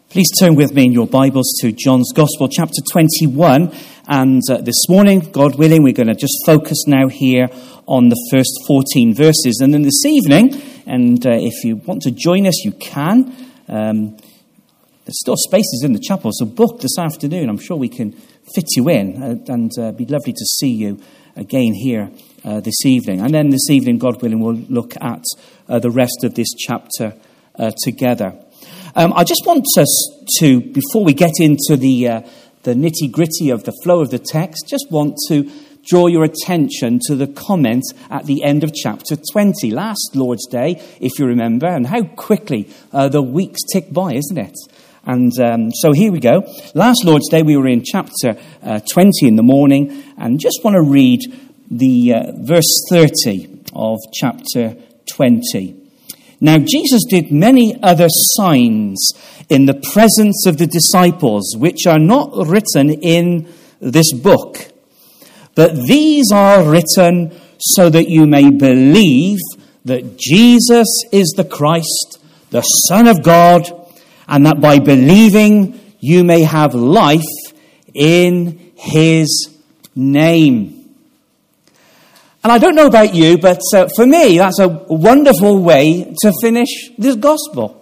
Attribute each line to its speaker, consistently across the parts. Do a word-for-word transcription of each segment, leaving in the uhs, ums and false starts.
Speaker 1: Please turn with me in your Bibles to John's Gospel, chapter twenty-one. And uh, this morning, God willing, we're going to just focus now here on the first fourteen verses. And then this evening, and uh, if you want to join us, you can. Um, there's still spaces in the chapel, so book this afternoon. I'm sure we can fit you in. Uh, and uh, it'd be lovely to see you again here uh, this evening. And then this evening, God willing, we'll look at uh, the rest of this chapter uh, together. Um, I just want us to, before we get into the uh, the nitty-gritty of the flow of the text, just want to draw your attention to the comment at the end of chapter twenty, last Lord's Day, if you remember, and how quickly uh, the weeks tick by, isn't it? And um, so here we go. Last Lord's Day, we were in chapter uh, twenty in the morning, and just want to read the uh, verse thirty of chapter twenty. Now, Jesus did many other signs in the presence of the disciples, which are not written in this book. But these are written so that you may believe that Jesus is the Christ, the Son of God, and that by believing you may have life in his name. And I don't know about you, but uh, for me, that's a wonderful way to finish this gospel.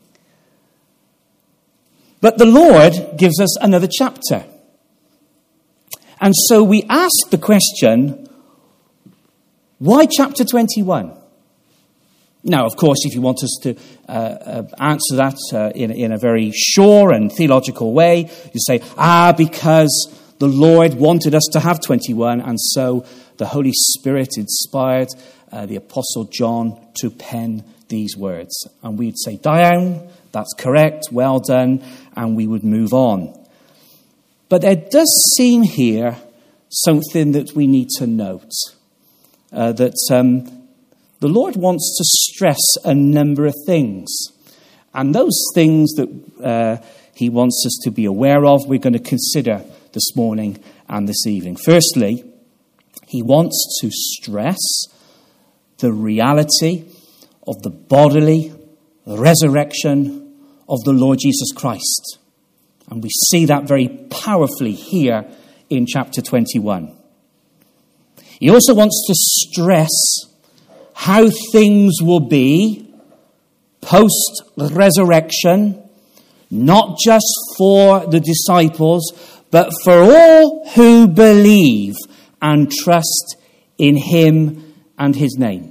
Speaker 1: But the Lord gives us another chapter. And so we ask the question, why chapter twenty-one? Now, of course, if you want us to uh, uh, answer that uh, in, in a very sure and theological way, you say, ah, because the Lord wanted us to have twenty-one, and so the Holy Spirit inspired uh, the Apostle John to pen these words. And we'd say, down, that's correct, well done, and we would move on. But there does seem here something that we need to note. Uh, that um, the Lord wants to stress a number of things. And those things that uh, he wants us to be aware of, we're going to consider this morning and this evening. Firstly, he wants to stress the reality of the bodily resurrection of the Lord Jesus Christ. And we see that very powerfully here in chapter twenty-one. He also wants to stress how things will be post-resurrection, not just for the disciples, but for all who believe and trust in him and his name.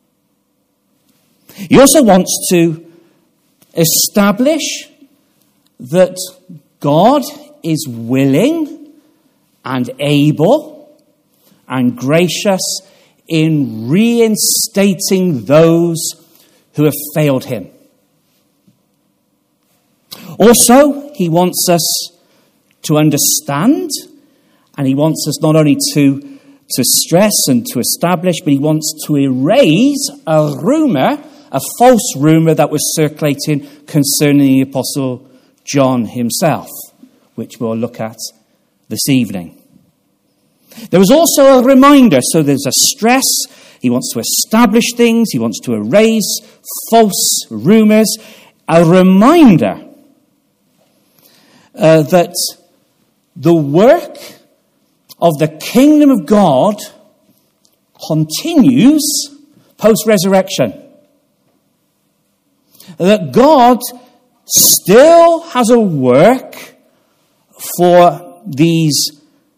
Speaker 1: He also wants to establish that God is willing and able and gracious in reinstating those who have failed him. Also, he wants us to understand, and he wants us not only to, to stress and to establish, but he wants to erase a rumour, a false rumour that was circulating concerning the Apostle John himself, which we'll look at this evening. There was also a reminder, so there's a stress. He wants to establish things. He wants to erase false rumours. A reminder uh, that the work of the kingdom of God continues post-resurrection. That God still has a work for these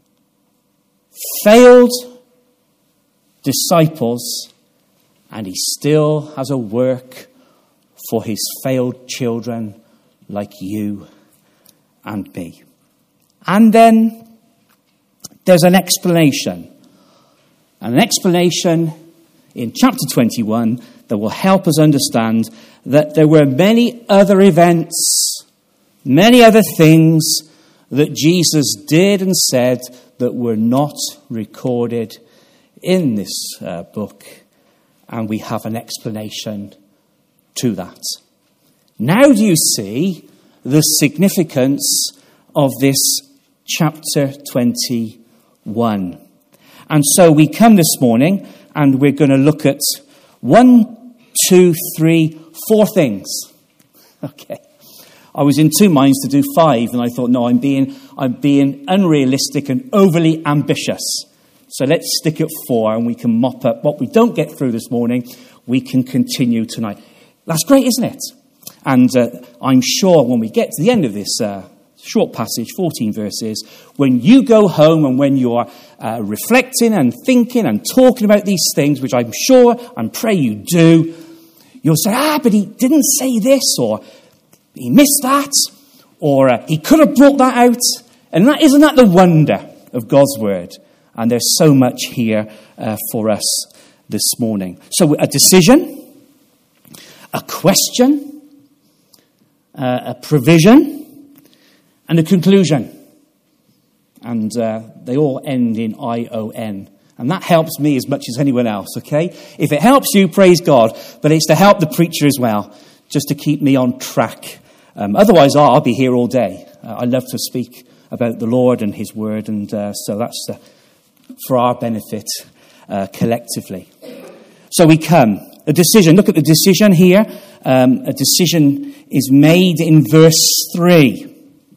Speaker 1: failed disciples, and he still has a work for his failed children like you and me. And then there's an explanation. An explanation in chapter twenty-one that will help us understand that there were many other events, many other things that Jesus did and said that were not recorded in this uh, book. And we have an explanation to that. Now do you see the significance of this chapter twenty-one? And so we come this morning and we're going to look at one, two, three, four things. Okay. I was in two minds to do five, and I thought, no, I'm being, I'm being unrealistic and overly ambitious. So let's stick at four, and we can mop up what we don't get through this morning. We can continue tonight. That's great, isn't it? And uh, I'm sure when we get to the end of this uh, short passage, fourteen verses, when you go home and when you're uh, reflecting and thinking and talking about these things, which I'm sure and pray you do, you'll say, ah, but he didn't say this, or he missed that, or uh, he could have brought that out. And that, isn't that the wonder of God's word? And there's so much here uh, for us this morning. So a decision, a question, uh, a provision, and a conclusion. And uh, they all end in I O N. And that helps me as much as anyone else, okay? If it helps you, praise God. But it's to help the preacher as well, just to keep me on track. Um, otherwise, I'll be here all day. Uh, I love to speak about the Lord and his word. And uh, so that's uh, for our benefit uh, collectively. So we come. A decision. Look at the decision here. Um, a decision is made in verse three.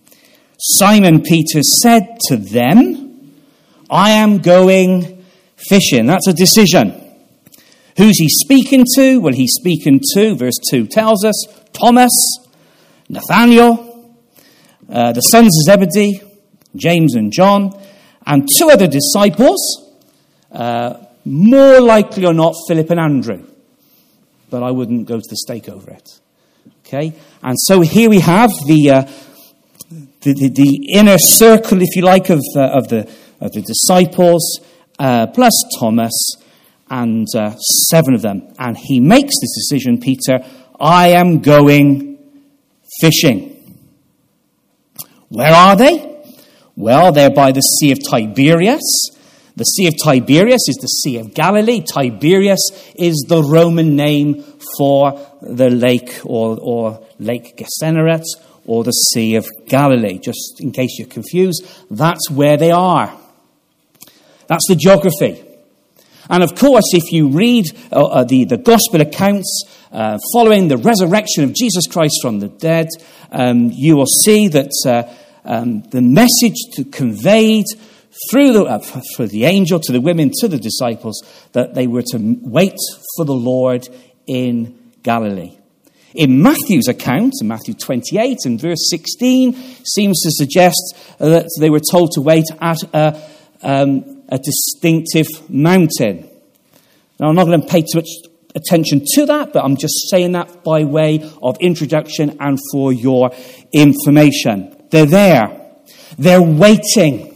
Speaker 1: Simon Peter said to them, I am going fishing. That's a decision. Who's he speaking to? Well, he's speaking to, verse two tells us, Thomas, Nathanael, uh, the sons of Zebedee, James and John, and two other disciples, uh, more likely or not, Philip and Andrew. But I wouldn't go to the stake over it. Okay? And so here we have the uh, the, the, the inner circle, if you like, of, uh, of, the, of the disciples, uh, plus Thomas, and uh, seven of them. And he makes this decision, Peter, I am going fishing. Where are they? Well, they're by the Sea of Tiberias. The Sea of Tiberias is the Sea of Galilee. Tiberias is the Roman name for the lake or, or Lake Gennesaret or the Sea of Galilee. Just in case you're confused, that's where they are. That's the geography. And of course, if you read uh, uh, the, the gospel accounts uh, following the resurrection of Jesus Christ from the dead, um, you will see that uh, um, the message to conveyed through the, uh, for the angel to the women, to the disciples, that they were to wait for the Lord in Galilee. In Matthew's account, in Matthew twenty-eight and verse sixteen, seems to suggest that they were told to wait at a, um, a distinctive mountain. Now, I'm not going to pay too much attention to that, but I'm just saying that by way of introduction and for your information. They're there. They're waiting.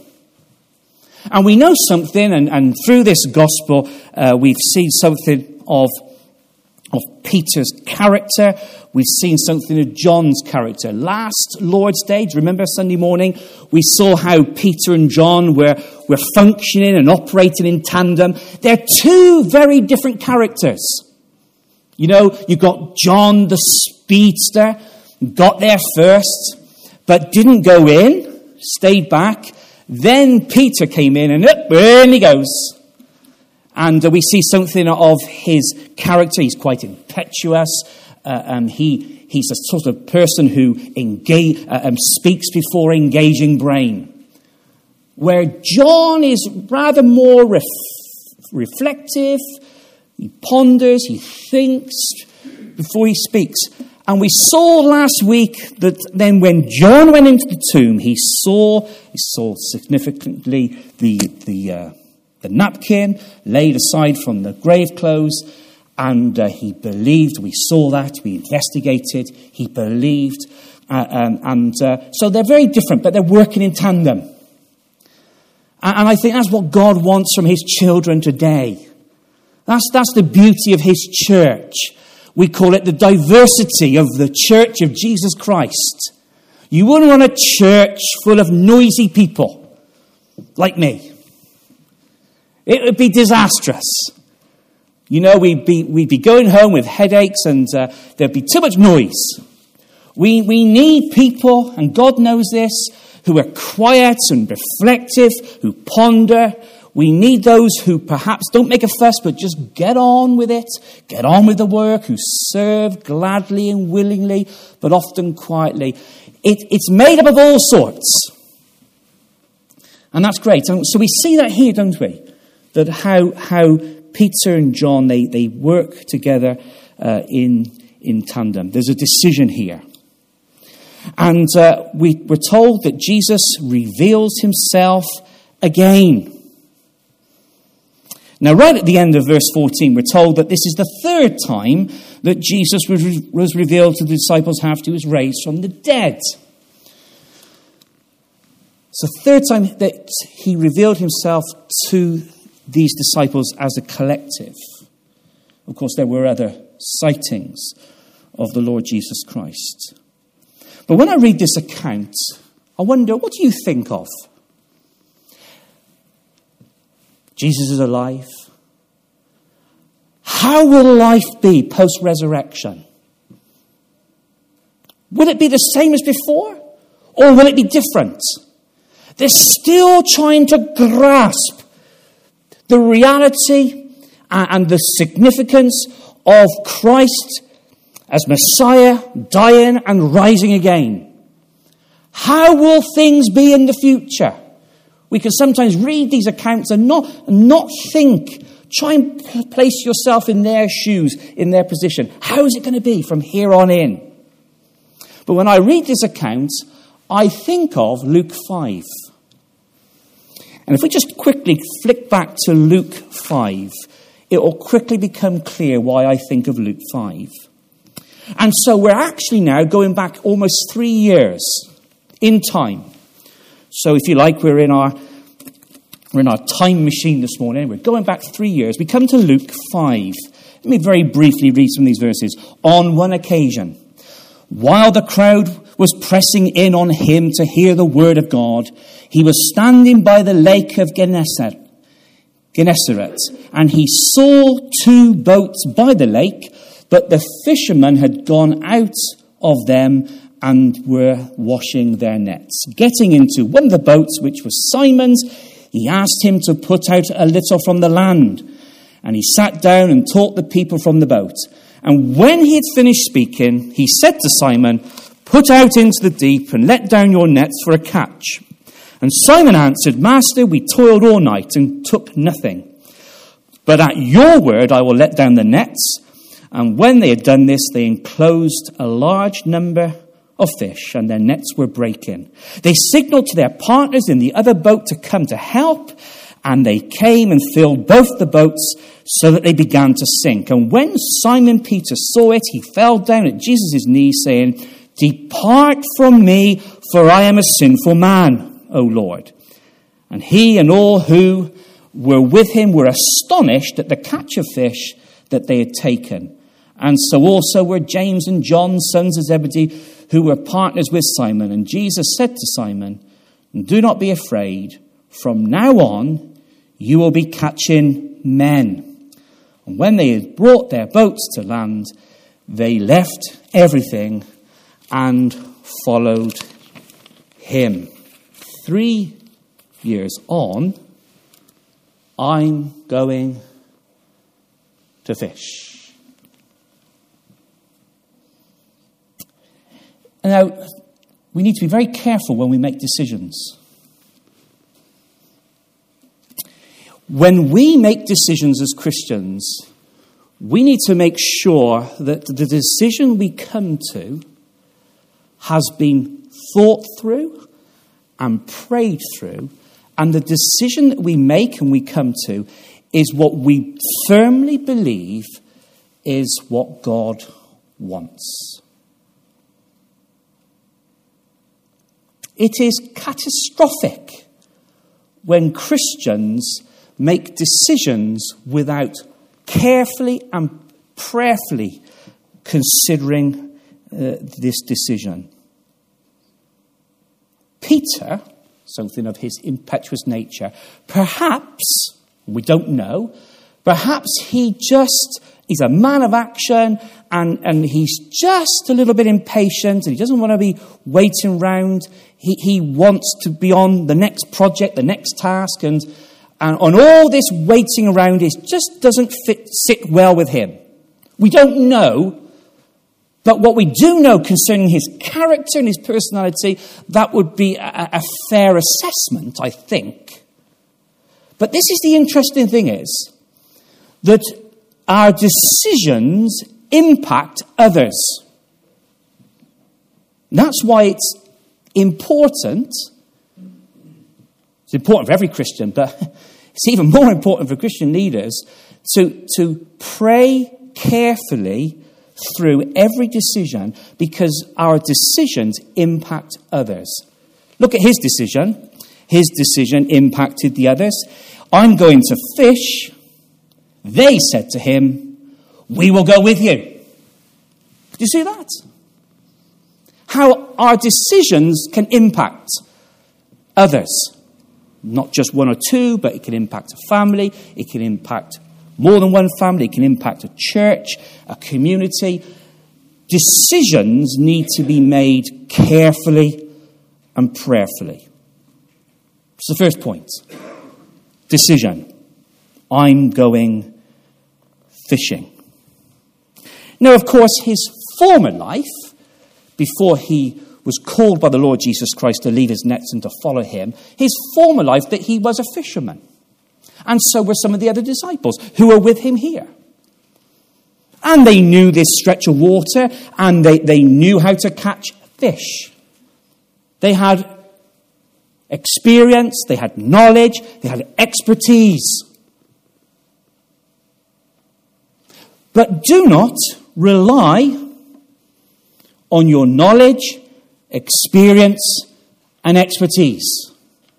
Speaker 1: And we know something, and, and through this gospel, uh, we've seen something of, of Peter's character. We've seen something of John's character. Last Lord's Day, do you remember Sunday morning? We saw how Peter and John were, were functioning and operating in tandem. They're two very different characters. You know, you've got John the speedster, got there first, but didn't go in, stayed back. Then Peter came in, and up, in he goes. And uh, we see something of his character. He's quite impetuous. Uh, um, he he's a sort of person who engage, uh, um, speaks before engaging brain. Where John is rather more ref- reflective. He ponders, he thinks before he speaks. And we saw last week that then when John went into the tomb, he saw he saw significantly the the uh, the napkin laid aside from the grave clothes, and uh, he believed. We saw that. We investigated. He believed, uh, um, and uh, so they're very different, but they're working in tandem. And, and I think that's what God wants from His children today. That's that's the beauty of His church. We call it the diversity of the church of Jesus Christ. You wouldn't want a church full of noisy people like me. It would be disastrous. You know, we'd be, we'd be going home with headaches, and uh, there'd be too much noise. We, we need people, and God knows this, who are quiet and reflective, who ponder. We need those who perhaps don't make a fuss, but just get on with it, get on with the work, who serve gladly and willingly, but often quietly. It, it's made up of all sorts. And that's great. So we see that here, don't we? That how how Peter and John, they, they work together uh, in, in tandem. There's a decision here. And uh, we, we're told that Jesus reveals himself again. Now, right at the end of verse fourteen, we're told that this is the third time that Jesus was, re- was revealed to the disciples after he was raised from the dead. It's the third time that he revealed himself to these disciples as a collective. Of course, there were other sightings of the Lord Jesus Christ. But when I read this account, I wonder, what do you think of? Jesus is alive. How will life be post-resurrection? Will it be the same as before? Or will it be different? They're still trying to grasp the reality and the significance of Christ as Messiah, dying and rising again. How will things be in the future? We can sometimes read these accounts and not, not think. Try and p- place yourself in their shoes, in their position. How is it going to be from here on in? But when I read this account, I think of Luke five. And if we just quickly flick back to Luke five, it will quickly become clear why I think of Luke five. And so we're actually now going back almost three years in time. So if you like, we're in our we're in our time machine this morning. We're going back three years. We come to Luke five. Let me very briefly read some of these verses. On one occasion, while the crowd was pressing in on him to hear the word of God, he was standing by the lake of Gennesaret, Gennesaret, and he saw two boats by the lake, but the fishermen had gone out of them and were washing their nets. Getting into one of the boats, which was Simon's, he asked him to put out a little from the land. And he sat down and taught the people from the boat. And when he had finished speaking, he said to Simon, "Put out into the deep and let down your nets for a catch." And Simon answered, "Master, we toiled all night and took nothing. But at your word I will let down the nets." And when they had done this, they enclosed a large number of fish, and their nets were breaking. They signaled to their partners in the other boat to come to help, and they came and filled both the boats so that they began to sink. And when Simon Peter saw it, he fell down at Jesus' knees, saying, "Depart from me, for I am a sinful man, O Lord." And he and all who were with him were astonished at the catch of fish that they had taken. And so also were James and John, sons of Zebedee, who were partners with Simon. And Jesus said to Simon, "Do not be afraid. From now on, you will be catching men." And when they had brought their boats to land, they left everything and followed him. Three years on, I'm going to fish. Now, we need to be very careful when we make decisions. When we make decisions as Christians, we need to make sure that the decision we come to has been thought through and prayed through, and the decision that we make and we come to is what we firmly believe is what God wants. It is catastrophic when Christians make decisions without carefully and prayerfully considering uh, this decision. Peter, something of his impetuous nature, perhaps, we don't know, perhaps he just, he's a man of action and, and he's just a little bit impatient and he doesn't want to be waiting around. He, he wants to be on the next project, the next task, and and on all this waiting around, it just doesn't fit, sit well with him. We don't know, but what we do know concerning his character and his personality, that would be a, a fair assessment, I think. But this is the interesting thing is that our decisions impact others. That's why it's important. It's important for every Christian, but it's even more important for Christian leaders to, to pray carefully through every decision, because our decisions impact others. Look at his decision. His decision impacted the others. I'm going to fish. They said to him, we will go with you. Do you see that? How our decisions can impact others. Not just one or two, but it can impact a family. It can impact more than one family. It can impact a church, a community. Decisions need to be made carefully and prayerfully. It's the first point. Decision. I'm going fishing. Now, of course, his former life, before he was called by the Lord Jesus Christ to leave his nets and to follow him, his former life that he was a fisherman. And so were some of the other disciples who were with him here. And they knew this stretch of water, and they, they knew how to catch fish. They had experience, they had knowledge, they had expertise. But do not rely on your knowledge, experience, and expertise.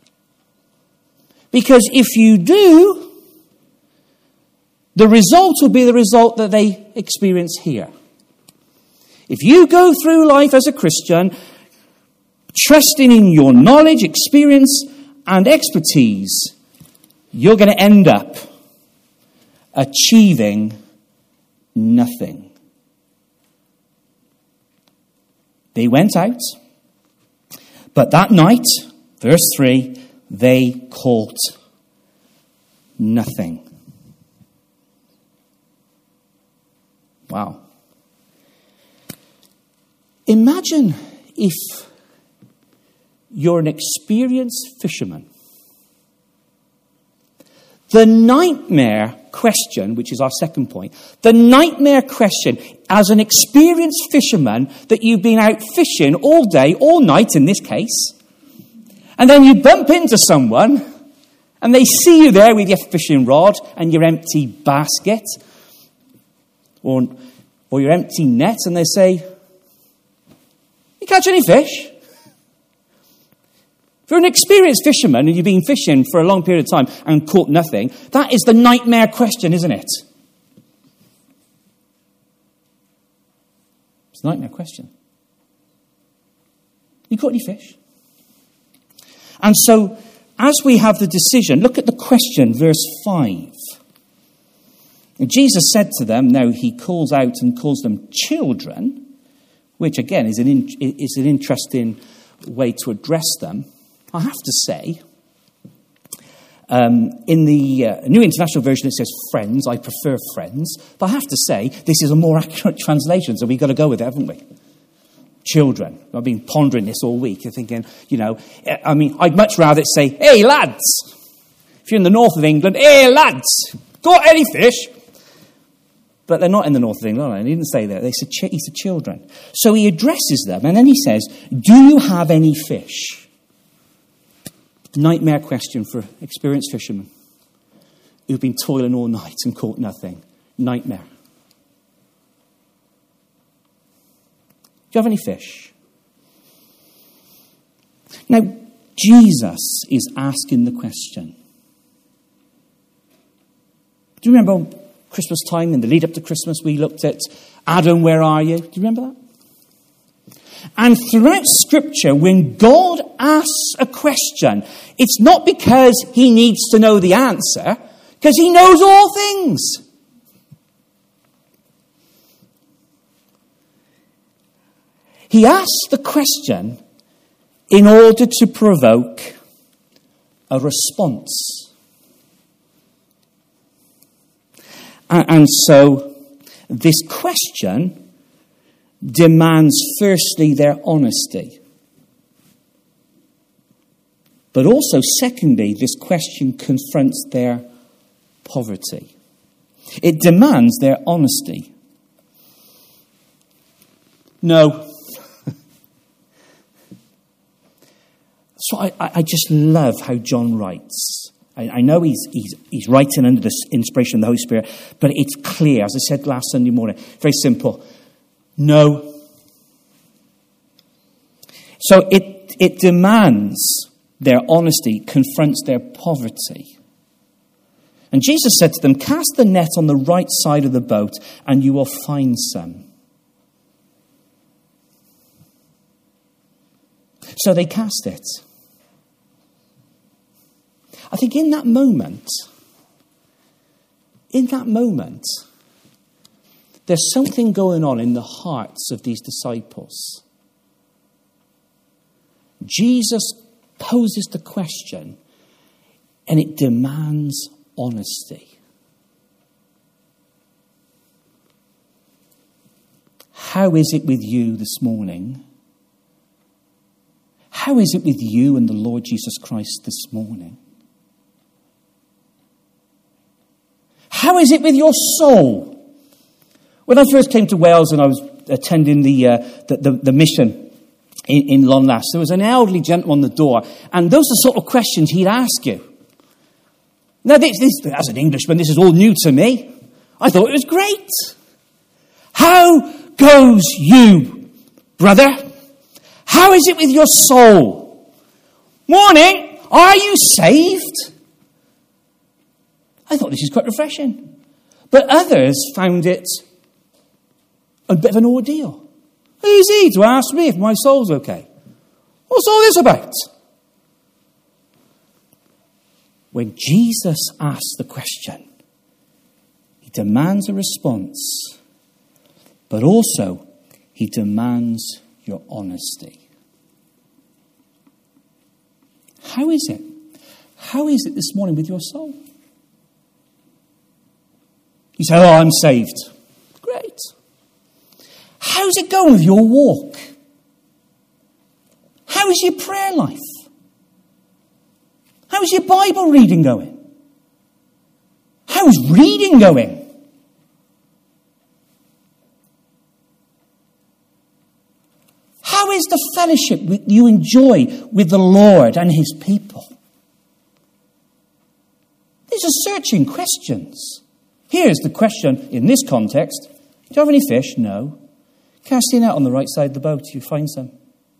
Speaker 1: Because if you do, the result will be the result that they experience here. If you go through life as a Christian, trusting in your knowledge, experience, and expertise, you're going to end up achieving nothing. They went out, but that night, verse three, they caught nothing. Wow. Imagine if you're an experienced fisherman. The nightmare question, which is our second point, the nightmare question as an experienced fisherman that you've been out fishing all day, all night in this case, and then you bump into someone and they see you there with your fishing rod and your empty basket or, or your empty net, and they say, you catch any fish? If you're an experienced fisherman and you've been fishing for a long period of time and caught nothing, that is the nightmare question, isn't it? It's a nightmare question. You caught any fish? And so, as we have the decision, look at the question, verse five. And Jesus said to them, now he calls out and calls them children, which again is an, in, is an interesting way to address them. I have to say, um, in the uh, New International Version it says friends. I prefer friends. But I have to say, this is a more accurate translation, so we've got to go with it, haven't we? Children. I've been pondering this all week. I'm thinking, you know, I mean, I'd much rather say, hey, lads. If you're in the north of England, hey, lads, got any fish? But they're not in the north of England, are they? He didn't say that. They said, he said children. So he addresses them, and then he says, do you have any fish? Nightmare question for experienced fishermen who've been toiling all night and caught nothing. Nightmare. Do you have any fish? Now, Jesus is asking the question. Do you remember Christmas time, in the lead up to Christmas, we looked at Adam, where are you? Do you remember that? And throughout Scripture, when God asks a question, it's not because he needs to know the answer, because he knows all things. He asks the question in order to provoke a response. And so this question demands firstly their honesty. But also, secondly, this question confronts their poverty. It demands their honesty. No. So I, I just love how John writes. I, I know he's, he's, he's writing under the inspiration of the Holy Spirit, but it's clear, as I said last Sunday morning, very simple. No. So it, it demands their honesty, confronts their poverty. And Jesus said to them, cast the net on the right side of the boat and you will find some. So they cast it. I think in that moment, in that moment, there's something going on in the hearts of these disciples. Jesus poses the question, and it demands honesty. How is it with you this morning? How is it with you and the Lord Jesus Christ this morning? How is it with your soul? When I first came to Wales and I was attending the uh, the, the, the mission in, in Llanlas, there was an elderly gentleman on the door, and those are the sort of questions he'd ask you. Now, this, this, as an Englishman, this is all new to me. I thought it was great. How goes you, brother? How is it with your soul? Morning, are you saved? I thought this is quite refreshing. But others found it a bit of an ordeal. Who's he to ask me if my soul's okay? What's all this about? When Jesus asks the question, he demands a response, but also he demands your honesty. How is it? How is it this morning with your soul? You say, oh, I'm saved. Great. How's it going with your walk? How is your prayer life? How is your Bible reading going? How is reading going? How is the fellowship you enjoy with the Lord and his people? These are searching questions. Here's the question in this context. Do you have any fish? No. Cast your net on the right side of the boat. You find some.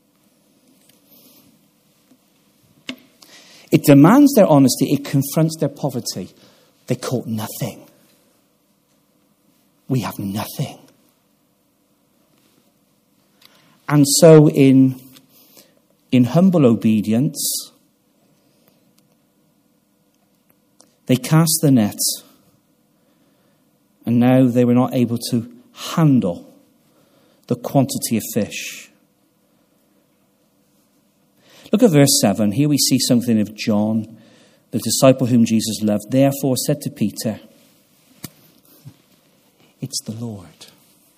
Speaker 1: It demands their honesty. It confronts their poverty. They caught nothing. We have nothing. And so in, in humble obedience, they cast the net. And now they were not able to handle the quantity of fish. Look at verse seven. Here we see something of John, the disciple whom Jesus loved. Therefore said to Peter, it's the Lord.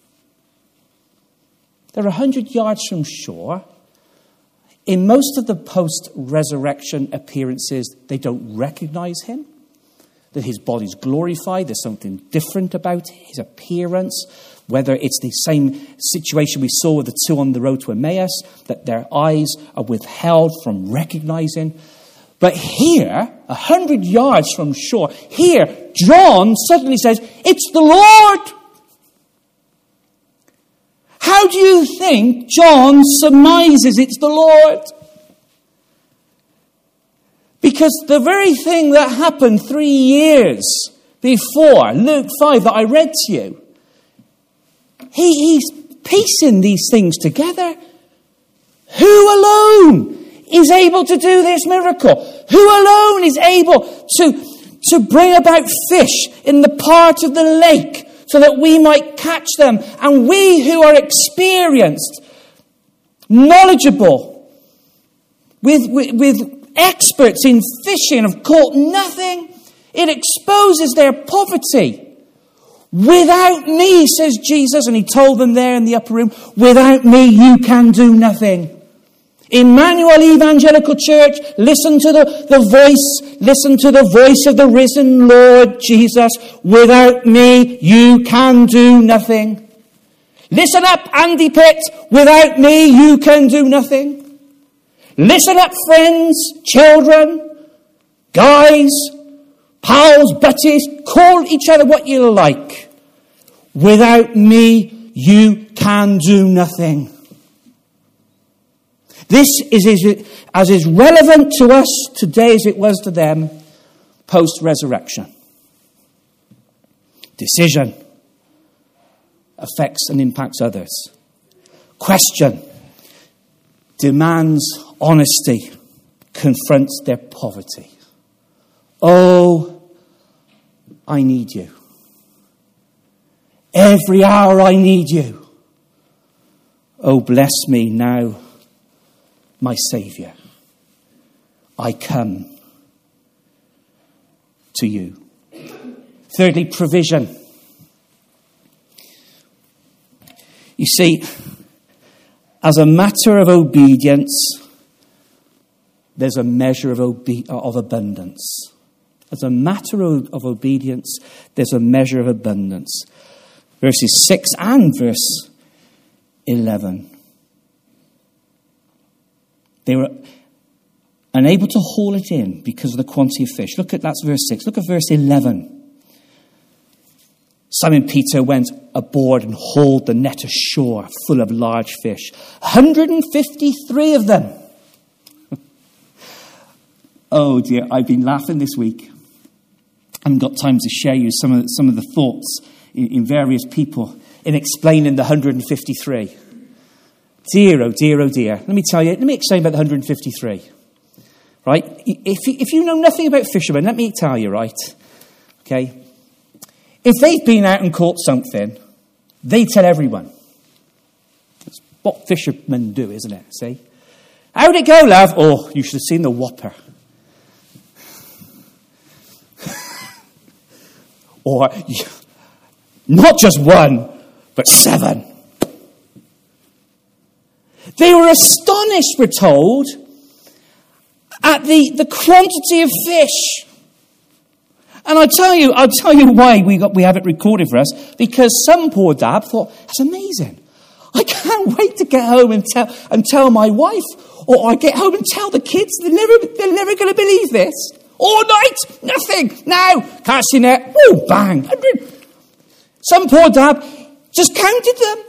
Speaker 1: They're a hundred yards from shore. In most of the post-resurrection appearances, they don't recognize him. That his body's glorified, there's something different about his appearance, whether it's the same situation we saw with the two on the road to Emmaus, that their eyes are withheld from recognizing. But here, a hundred yards from shore, here, John suddenly says, it's the Lord. How do you think John surmises it's the Lord? Because the very thing that happened three years before, Luke five, that I read to you, he, he's piecing these things together. Who alone is able to do this miracle? Who alone is able to, to bring about fish in the part of the lake so that we might catch them? And we who are experienced, knowledgeable, with, with, with experts in fishing have caught nothing. It exposes their poverty. Without me, says Jesus, and he told them there in the upper room, without me you can do nothing. Emmanuel Evangelical Church, listen to the, the voice, listen to the voice of the risen Lord Jesus. Without me you can do nothing. Listen up, Andy Pitt, without me you can do nothing. Listen up, friends, children, guys, pals, buddies, call each other what you like. Without me, you can do nothing. This is as is relevant to us today as it was to them post-resurrection. Decision affects and impacts others. Question demands honesty, confronts their poverty. Oh, I need you. Every hour I need you. Oh, bless me now, my Saviour. I come to you. Thirdly, provision. You see, as a matter of obedience, there's a measure of, obe- of abundance. As a matter of, of obedience, there's a measure of abundance. Verses six and verse eleven. They were unable to haul it in because of the quantity of fish. Look at, that's verse six. Look at verse eleven. Simon Peter went aboard and hauled the net ashore full of large fish. one hundred fifty-three of them. Oh dear, I've been laughing this week. I haven't got time to share you some of, some of the thoughts in, in various people in explaining the one hundred fifty-three. Dear, oh dear, oh dear. Let me tell you, let me explain about the one hundred fifty-three. Right? If you, if you know nothing about fishermen, let me tell you, right? Okay? If they've been out and caught something, they tell everyone. That's what fishermen do, isn't it? See? How'd it go, love? Oh, you should have seen the whopper. Or, not just one, but seven. They were astonished, we're told, at the, the quantity of fish. And I tell you, I'll tell you why we got we have it recorded for us. Because some poor dad thought, that's amazing. I can't wait to get home and tell and tell my wife, or I get home and tell the kids. They're never they're never going to believe this. All night, nothing. Now, cast your net. Oh, bang! Some poor dad just counted them.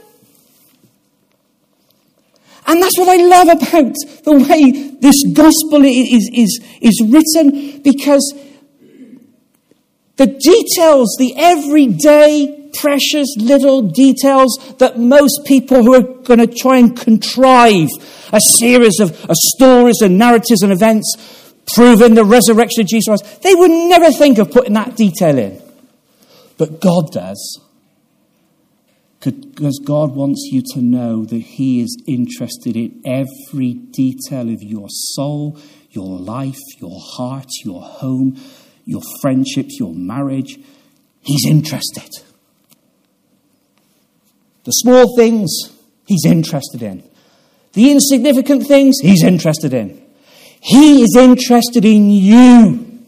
Speaker 1: And that's what I love about the way this gospel is, is, is written, because the details, the everyday, precious little details that most people who are going to try and contrive a series of, of stories and narratives and events proving the resurrection of Jesus Christ, they would never think of putting that detail in. But God does. Because God wants you to know that he is interested in every detail of your soul, your life, your heart, your home, your friendships, your marriage. He's interested. The small things, he's interested in. The insignificant things, he's interested in. He is interested in you.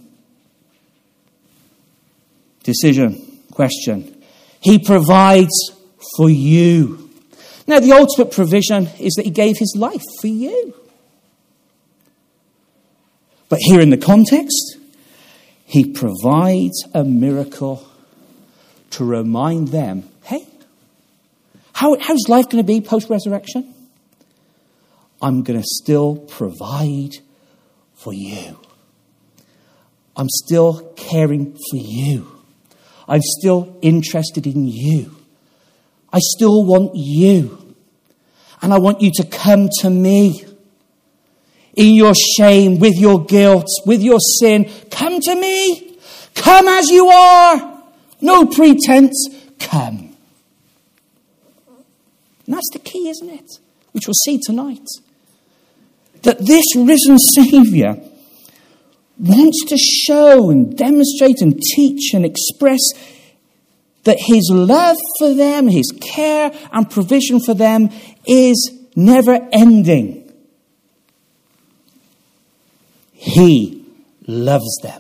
Speaker 1: Decision, question. He provides for you. Now, the ultimate provision is that he gave his life for you. But here in the context, he provides a miracle to remind them, hey, how, how's life going to be post-resurrection? I'm going to still provide for you. I'm still caring for you. I'm still interested in you. I still want you. And I want you to come to me. In your shame, with your guilt, with your sin, come to me. Come as you are. No pretense. Come. And that's the key, isn't it? Which we'll see tonight. That this risen Saviour wants to show and demonstrate and teach and express that his love for them, his care and provision for them is never ending. He loves them.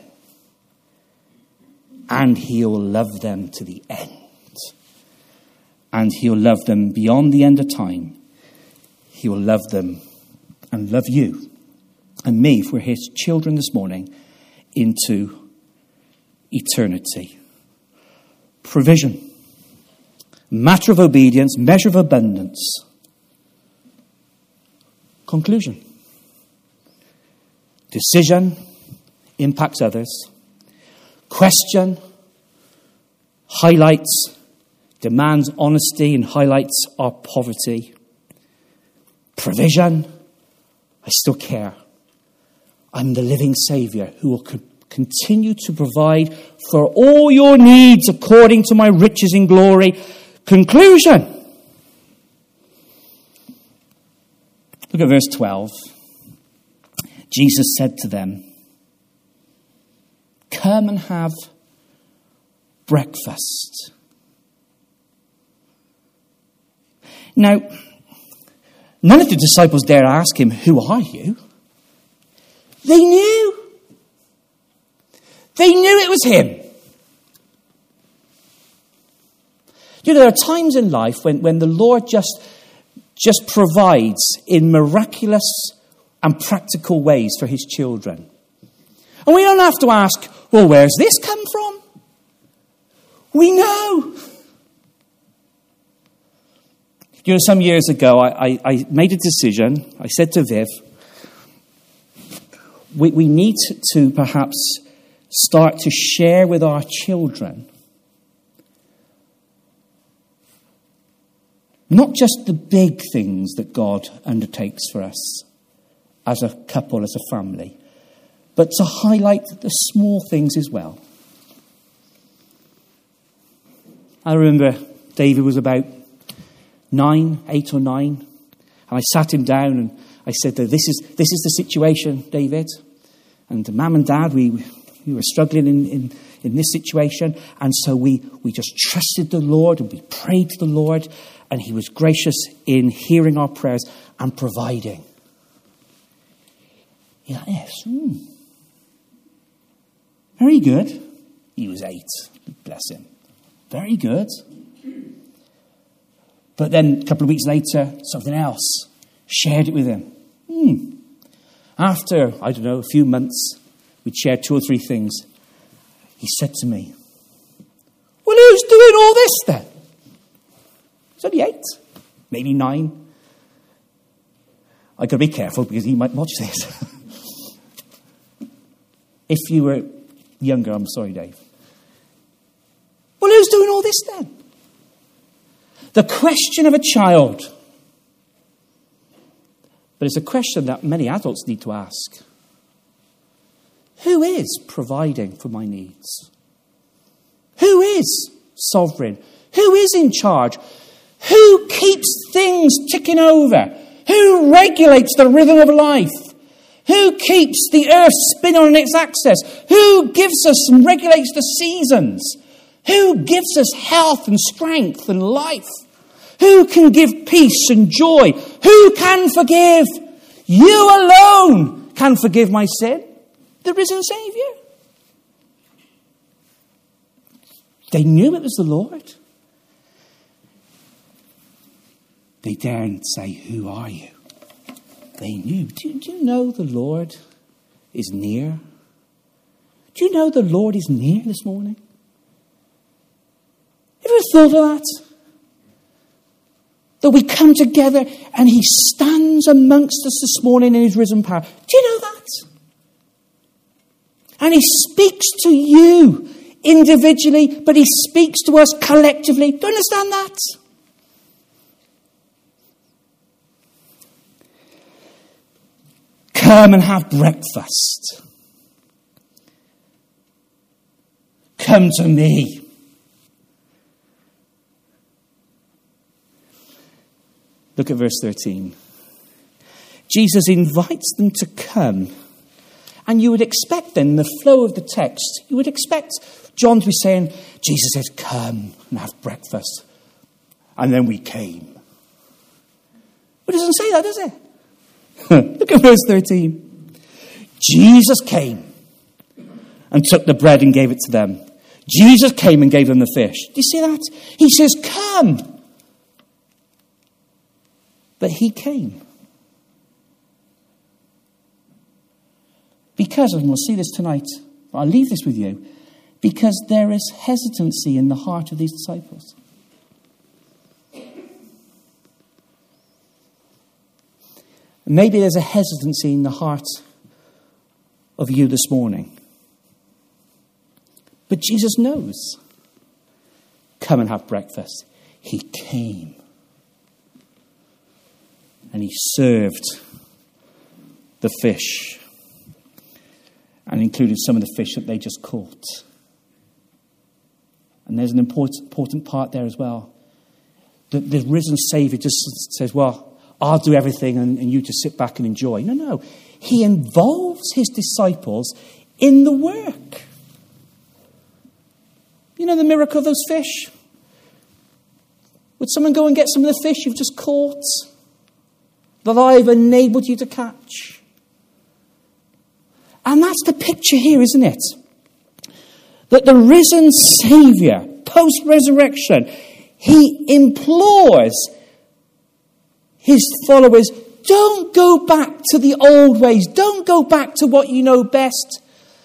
Speaker 1: And he'll love them to the end. And he'll love them beyond the end of time. He will love them and love you and me, if we're his children this morning, into eternity. Provision. Matter of obedience, measure of abundance. Conclusion. Decision impacts others. Question highlights, demands honesty and highlights our poverty. Provision, I still care. I'm the living Saviour who will co- continue to provide for all your needs according to my riches in glory. Conclusion. Look at verse twelve. Jesus said to them, come and have breakfast. Now, none of the disciples dare ask him, who are you? They knew. They knew it was him. You know, there are times in life when, when the Lord just, just provides in miraculous and practical ways for his children. And we don't have to ask, well, where's this come from? We know. You know, some years ago, I, I, I made a decision. I said to Viv, we, we need to perhaps start to share with our children not just the big things that God undertakes for us as a couple, as a family, but to highlight the small things as well. I remember David was about nine, eight or nine, and I sat him down and I said, this is this is the situation, David. And Mum and Dad, we we were struggling in, in, in this situation, and so we, we just trusted the Lord and we prayed to the Lord, and he was gracious in hearing our prayers and providing. You're like, yes, hmm. Very good. He was eight, bless him. Very good. But then a couple of weeks later, something else. Shared it with him. Hmm. After, I don't know, a few months, we'd shared two or three things. He said to me, well, who's doing all this then? He's only eight, maybe nine. I've got to be careful because he might watch this. If you were younger, I'm sorry, Dave. Well, who's doing all this then? The question of a child. But it's a question that many adults need to ask. Who is providing for my needs? Who is sovereign? Who is in charge? Who keeps things ticking over? Who regulates the rhythm of life? Who keeps the earth spinning on its axis? Who gives us and regulates the seasons? Who gives us health and strength and life? Who can give peace and joy? Who can forgive? You alone can forgive my sin. The risen Saviour. They knew it was the Lord. They daren't say, who are you? They knew. Do, do you know the Lord is near? Do you know the Lord is near this morning? Have you ever thought of that? That we come together and he stands amongst us this morning in his risen power. Do you know that? And he speaks to you individually, but he speaks to us collectively. Do you understand that? Come and have breakfast. Come to me. Look at verse thirteen. Jesus invites them to come. And you would expect then, the flow of the text, you would expect John to be saying, Jesus says, come and have breakfast. And then we came. But it doesn't say that, does it? Look at verse thirteen. Jesus came and took the bread and gave it to them. Jesus came and gave them the fish. Do you see that? He says, come. But he came. Because, and we'll see this tonight, but I'll leave this with you, because there is hesitancy in the heart of these disciples. Maybe there's a hesitancy in the heart of you this morning. But Jesus knows. Come and have breakfast. He came. And he served the fish. And included some of the fish that they just caught. And there's an important, important part there as well. The, the risen Saviour just says, well, I'll do everything and, and you just sit back and enjoy. No, no. He involves his disciples in the work. You know the miracle of those fish? Would someone go and get some of the fish you've just caught that I've enabled you to catch? And that's the picture here, isn't it? That the risen Saviour, post-resurrection, he implores his followers, don't go back to the old ways. Don't go back to what you know best.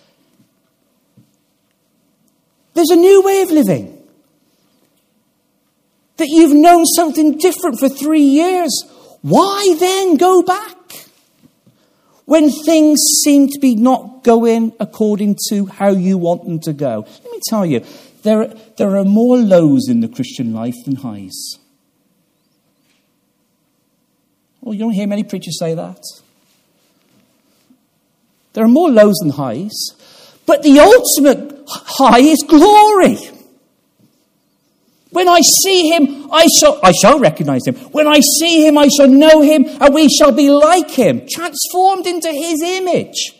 Speaker 1: There's a new way of living. That you've known something different for three years. Why then go back? When things seem to be not going according to how you want them to go. Let me tell you, there, there are more lows in the Christian life than highs. Well, you don't hear many preachers say that. There are more lows than highs. But the ultimate high is glory. When I see him, I shall, I shall recognize him. When I see him, I shall know him, and we shall be like him, transformed into his image.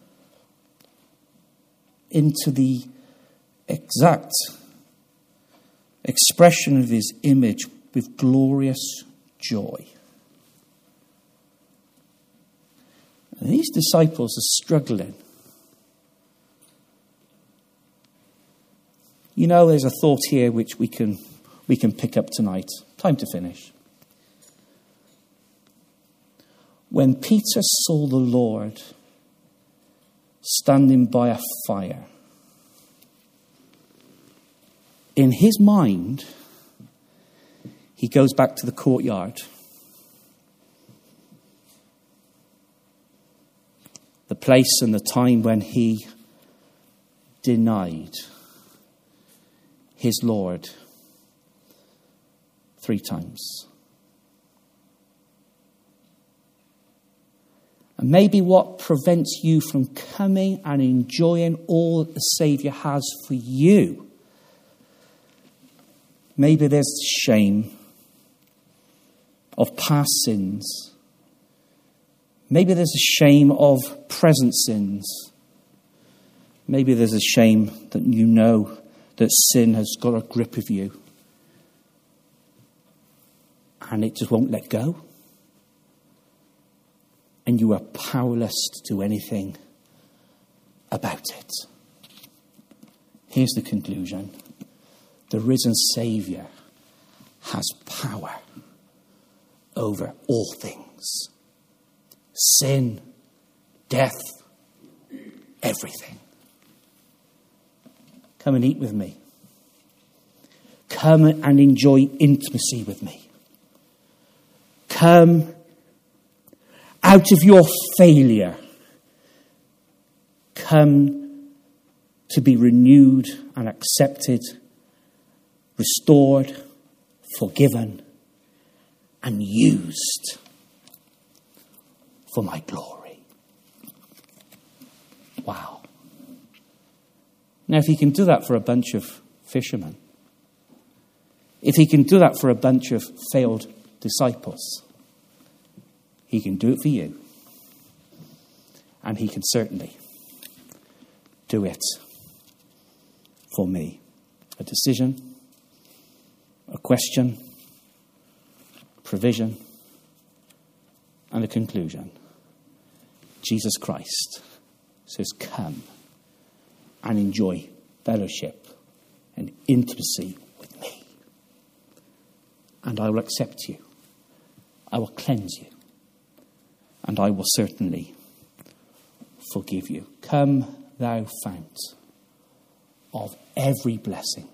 Speaker 1: Into the exact expression of his image with glorious joy. And these disciples are struggling. You know, there's a thought here which we can we can pick up tonight. Time to finish. When Peter saw the Lord standing by a fire, in his mind, he goes back to the courtyard. The place and the time when he denied his Lord three times. And maybe what prevents you from coming and enjoying all that the Saviour has for you, maybe there's shame of past sins. Maybe there's a shame of present sins. Maybe there's a shame that you know that sin has got a grip of you. And it just won't let go. And you are powerless to do anything about it. Here's the conclusion. The risen Saviour has power over all things. Sin, death, everything. Come and eat with me. Come and enjoy intimacy with me. Come out of your failure. Come to be renewed and accepted, restored, forgiven, and used for my glory. Wow. Now, if he can do that for a bunch of fishermen, if he can do that for a bunch of failed disciples, he can do it for you. And he can certainly do it for me. A decision, a question, provision, and a conclusion. Jesus Christ says, come and enjoy fellowship and intimacy with me. And I will accept you. I will cleanse you. And I will certainly forgive you. Come, thou fount of every blessing.